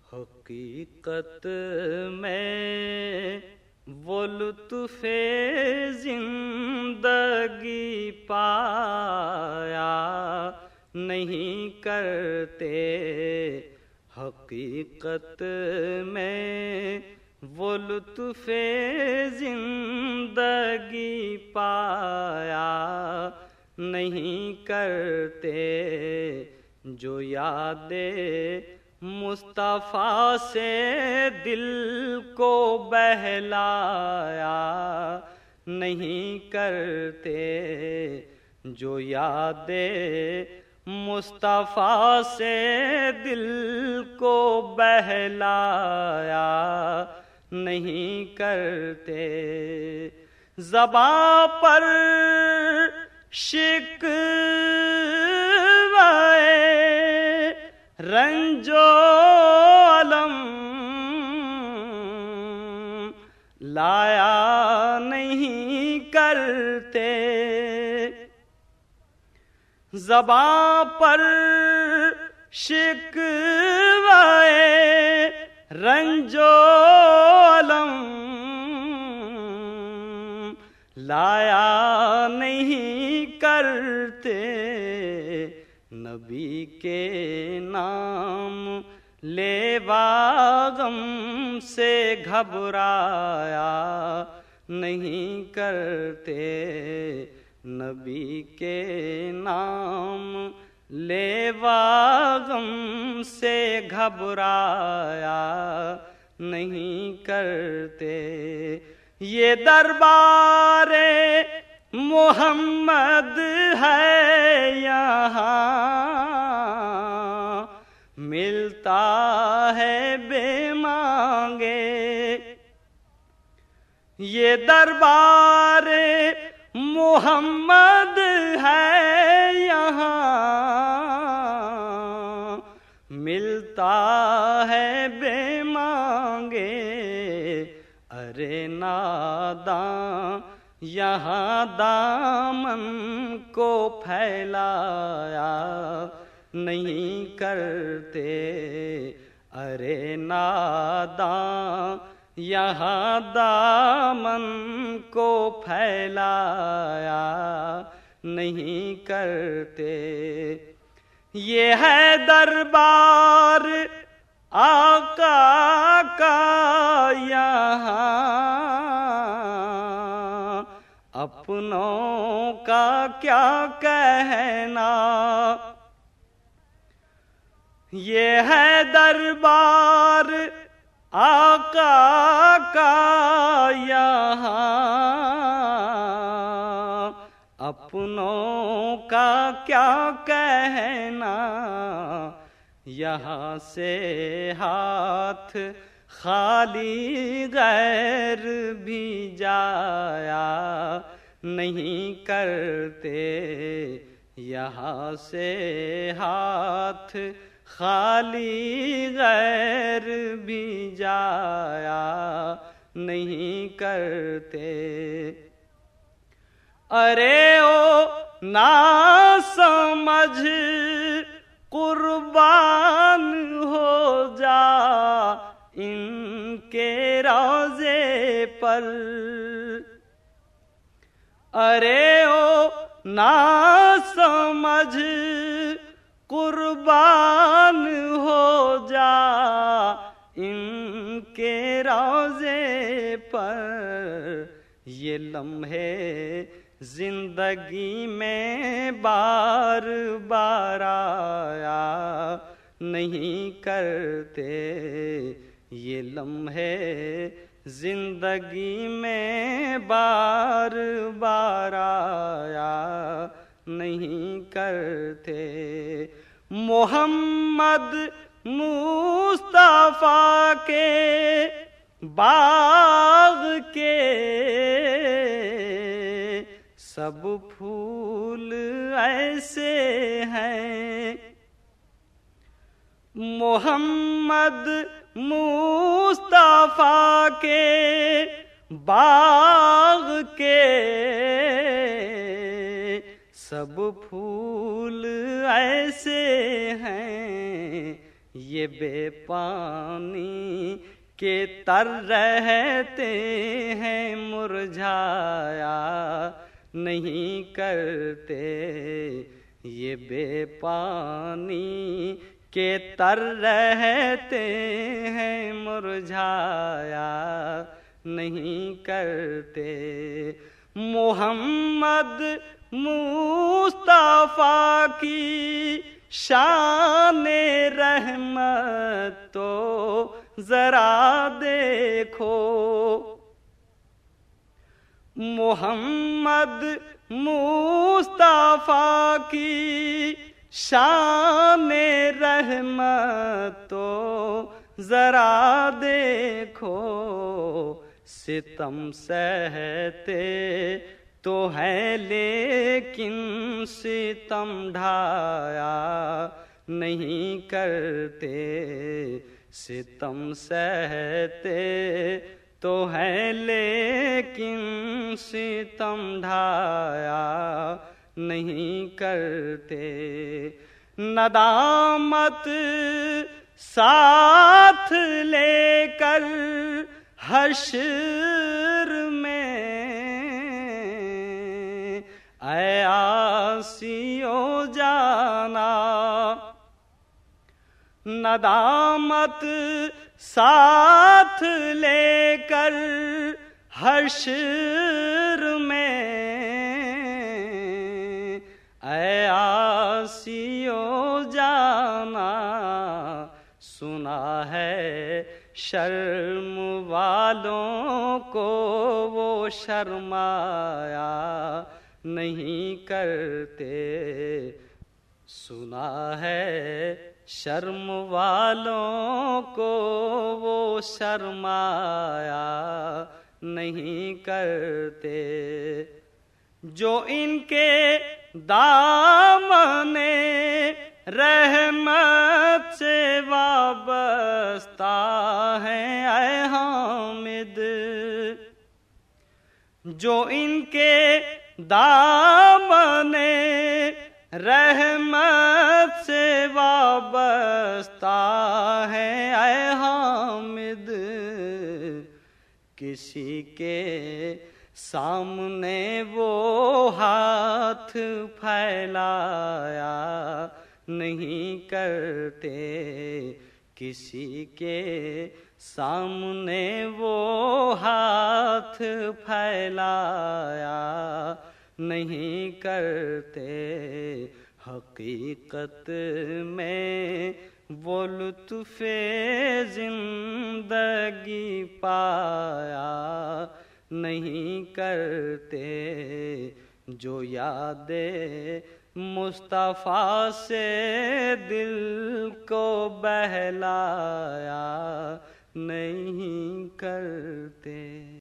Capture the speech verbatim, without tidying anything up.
حقیقت میں وہ لطف زندگی پایا نہیں کرتے، حقیقت میں وہ لطف زندگی پایا نہیں کرتے، جو یاد مصطفیٰ سے دل کو بہلایا نہیں کرتے، جو یاد مصطفیٰ سے دل کو بہلایا نہیں کرتے، زباں پر شکوائے رنج و الم لایا نہیں کرتے، زباں پر شکوائے رنج و الم لایا نہیں کرتے، نبی کے نام لیوا غم سے گھبرایا نہیں کرتے، نبی کے نام لیوا غم سے گھبرایا نہیں کرتے، یہ دربار محمد ہے یہاں ملتا ہے بے مانگے، یہ دربار محمد ہے یہاں ملتا ہے بے مانگے، ارے ناداں یہاں دامن کو پھیلایا نہیں کرتے، ارے ناداں یہاں دامن کو پھیلایا نہیں کرتے، یہ ہے دربار آقا کا یہاں اپنوں کا کیا کہنا، یہ ہے دربار آقا کا یہاں اپنوں کا کیا کہنا، یہاں سے ہاتھ خالی غیر بھی جایا نہیں کرتے، یہاں سے ہاتھ خالی غیر بھی جایا نہیں کرتے، ارے او ناسمجھ قربان ہو جا ان کے روضے پر، ارے او ناسمجھ قربان ہو جا ان کے روضے پر، یہ لمحے زندگی میں بار بار آیا نہیں کرتے، یہ لمحے زندگی میں بار بار آیا نہیں کرتے، محمد مصطفیٰ کے باغ کے سب پھول ایسے ہیں، محمد مصطفیٰ کے باغ کے سب پھول ایسے ہیں، یہ بے پانی کے تر رہتے ہیں، مرجھایا نہیں کرتے۔ یہ بے پانی کے تر رہتے ہیں، مرجھایا نہیں کرتے۔ محمد مصطفیٰ کی شان رحمت تو ذرا دیکھو، محمد مصطفیٰ کی شان رحمت تو ذرا دیکھو۔ ستم سہتے تو ہے لیکن ستم ڈھایا نہیں کرتے۔ ستم سہتے تو ہے لیکن ستم ڈھایا نہیں کرتے۔ ندامت ساتھ لے کر حشر میں، اے عاصیو جانا، ندامت ساتھ لے کر حشر میں، اے عاصیو جانا۔ سنا ہے شرم والوں کو وہ شرمایا نہیں کرتے۔ سنا ہے شرم والوں کو وہ شرمایا نہیں کرتے۔ جو ان کے دامن رحمت سے وابستہ ہیں، اے حامد، جو ان کے دامن رحمت سے وابستہ ہیں، اے حامد، کسی کے سامنے وہ ہاتھ پھیلایا نہیں کرتے۔ کسی کے سامنے وہ ہاتھ پھیلایا نہیں کرتے۔ حقیقت میں وہ لطف زندگی پایا نہیں کرتے، جو یاد مصطفیٰ سے دل کو بہلایا نہیں کرتے۔